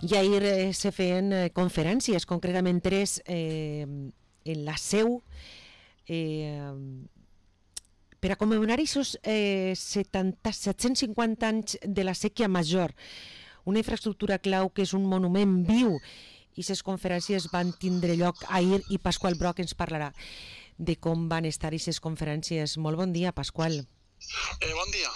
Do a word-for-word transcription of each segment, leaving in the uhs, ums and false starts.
I ahir eh, se feien eh, conferències, concretament tres eh, en la seu, eh, per a commemorar aquests eh, set-cents cinquanta anys de la Séquia Major, una infraestructura clau que és un monument viu. I les conferències van tindre lloc ahir i Pasqual Broc ens parlarà de com van estar aquestes conferències. Molt bon dia, Pasqual. Eh, bon dia.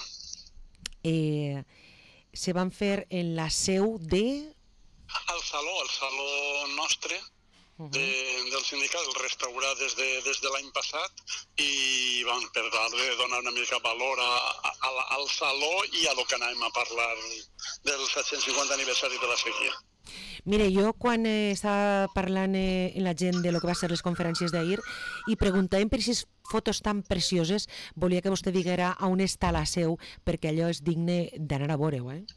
Eh, se van fer en la seu de... Al saló, al saló nostre uh-huh. de, del sindicat, el restaurat des de, des de l'any passat i van per tal de donar una mica valor a, a, al saló i a lo que anàvem a parlar del set-cents cinquanta aniversari de la sequia. Mire, jo quan eh, estava parlant eh, amb la gent de lo que va ser les conferències d'ahir i preguntàvem per aquestes fotos tan precioses, volia que vostè diguera on està la seu, perquè allò és digne d'anar a veure-ho, eh?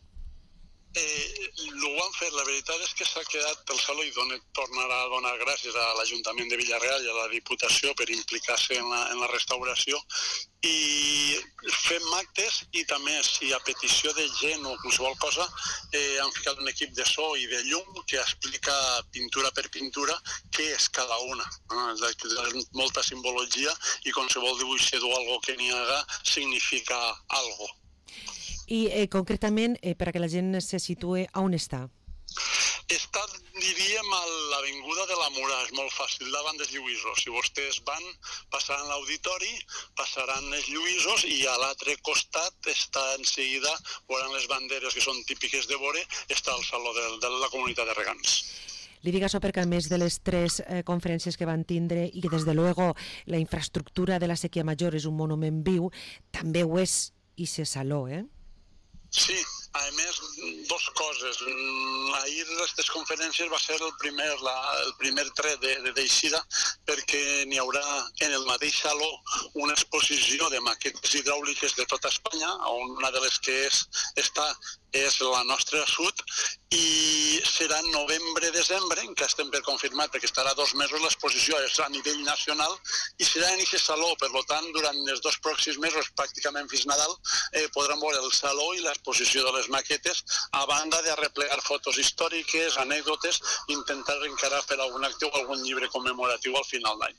Eh, ho han fet, la veritat és que s'ha quedat el saló i dona, tornarà a donar gràcies a l'Ajuntament de Vila-real i a la Diputació per implicar-se en la, en la restauració i fem actes i també si a petició de gent o qualsevol cosa eh, han ficat un equip de so i de llum que explica pintura per pintura què és cada una. Eh? Molta simbologia i qualsevol dibuixador o algo que n'hi haga significa algo. I eh, concretament, eh, per a que la gent se situe, on està? Està, diríem, a l'avinguda de la Mura, és molt fàcil, davant dels Lluïsos. Si vostès van, passaran l'auditori, passaran els Lluïsos i a l'altre costat està en seguida, veuran les banderes que són típiques de veure, està el saló de, de la comunitat de regants. Li dic això perquè a més de les tres eh, conferències que van tindre i que des de luego la infraestructura de la Séquia Major és un monument viu, també ho és i se saló, eh? Sí, a més, dos coses. Ahir aquestes conferències va ser el primer, la, el primer tret d'eixida perquè n'hi haurà en el mateix saló una exposició de maquetes hidràuliques de tota Espanya, on una de les que és, està és la nostra sud i serà en novembre-desembre, que estem per confirmat perquè estarà dos mesos l'exposició, és a nivell nacional i serà en aquest saló, per tant durant els dos pròxims mesos, pràcticament fins Nadal, eh, podran veure el saló i l'exposició de les maquetes, a banda de replegar fotos històriques, anècdotes, intentar encara fer algun acte o algun llibre commemoratiu al final d'any.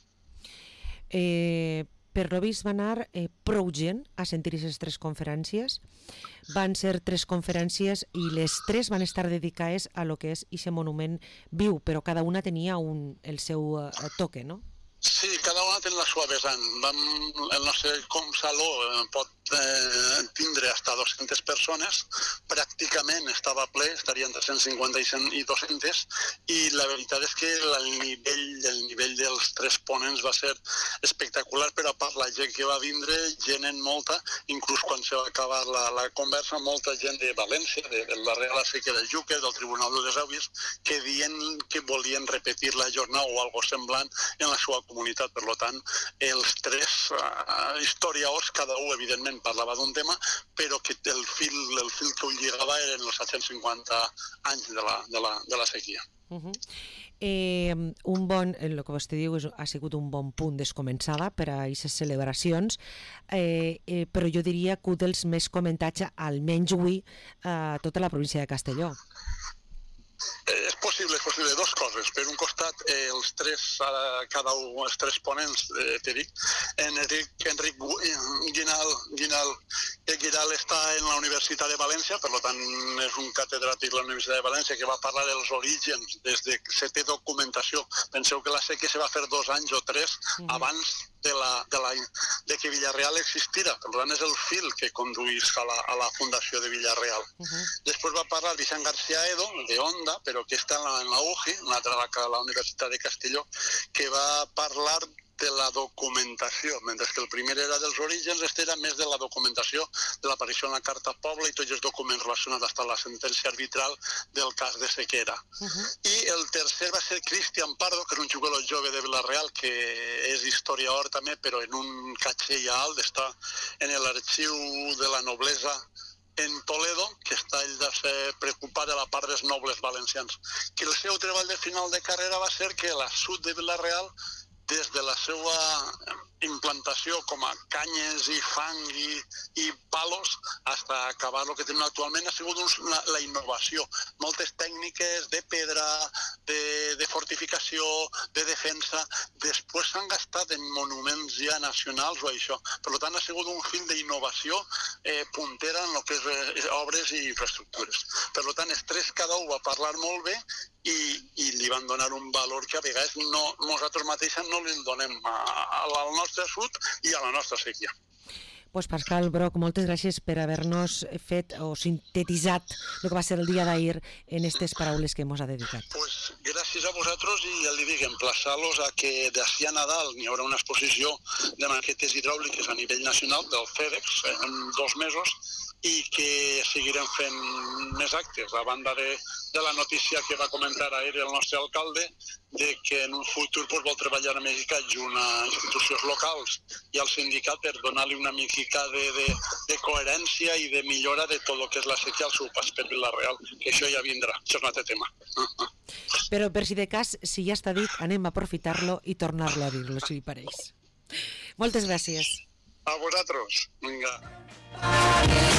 Eh... Per lo vist va anar eh, prou gent a sentir aquestes tres conferències. Van ser tres conferències i les tres van estar dedicades a lo que és aquest monument viu, però cada una tenia un, el seu eh, toque, no? Sí, cada una té la seva vessant. Vam, el nostre saló eh, pot eh, tindre fins a dues-centes persones, pràcticament estava ple, estarien entre cent cinquanta i dues-centes, i la veritat és que el nivell, el nivell dels tres ponents va ser espectacular, però a part la gent que va vindre, gent en molta, inclús quan se va acabar la, la conversa, molta gent de València, de, de la Real Sequia de Júquer, del Tribunal de les Àvies, que dient que volien repetir la jornada o algo semblant en la seva comunitat. Per tant, els tres uh, historiadors, cada un evidentment parlava d'un tema, però que el fil, el fil que ho lligava eren els set-cents cinquanta anys de la, de la, de la sequia. Uh-huh. eh, un bon, el que vostè diu és, ha sigut un bon punt d'escomençada per a aquestes celebracions, eh, eh, però jo diria que un dels més comentats, almenys avui, a tota la província de Castelló. Eh, és possible, és possible. Dos coses. Per un costat, eh, els tres, eh, cada un, els tres ponents, eh, que dic, Enric, Enric Guinal, Guinal, que Guinal està en la Universitat de València, per tant és un catedràtic de la Universitat de València que va parlar dels orígens des de que se té documentació. Penseu que la sequia se va fer dos anys o tres mm-hmm. abans de, la, de, la, de que Vila-real existira. Per tant, és el fil que conduís a la, a la fundació de Vila-real. Uh-huh. Després va parlar Vicent García Edo, de Onda, però que està en la, en la U J I, una altra a la Universitat de Castelló, que va parlar de la documentació, mentre que el primer era dels orígens, este era més de la documentació de l'aparició en la Carta Poble i tots els documents relacionats amb la sentència arbitral del cas de Sequera. Uh-huh. I el tercer va ser Cristian Pardo, que és un jugador jove de Vila-real, que és historiador també, però en un caché ja alt, està en l'arxiu de la noblesa en Toledo, que està ell de ser preocupat de la part dels nobles valencians. Que el seu treball de final de carrera va ser que la sud de Vila-real, des de la seva implantació com a canyes i fang i, i palos fins a acabar el que tenim actualment ha sigut doncs, la, la innovació. Moltes tècniques de pedra, de, de fortificació, de defensa, després s'han gastat en monuments ja nacionals o això. Per tant, ha sigut un fil d'innovació eh, puntera en el que és eh, obres i infraestructures. Per tant, els tres cada un va parlar molt bé i, i li van donar un valor que a vegades no, nosaltres mateixos no li donem a, a, al nostre sud i a la nostra sèquia. Pues Pascal Broch, moltes gràcies per haver-nos fet o sintetitzat el que va ser el dia d'ahir en aquestes paraules que ens ha dedicat. Pues gràcies a vosaltres i ja li dic, emplaçar-los a que d'ací a Nadal n'hi haurà una exposició de maquetes hidràuliques a nivell nacional del FedEx en dos mesos i que seguirem fent més actes, a banda de, de la notícia que va comentar ahir el nostre alcalde de que en un futur pues, vol treballar amb Egcat junt a institucions locals i al sindicat per donar-li una mica de, de, de coherència i de millora de tot el que és la sèquia al seu pas per Vila-real, que això ja vindrà, això és un altre tema. Però per si de cas, si ja està dit, anem a aprofitar-lo i tornar-lo a dir-lo, si li pareix. Moltes gràcies. A vosaltres. Vinga.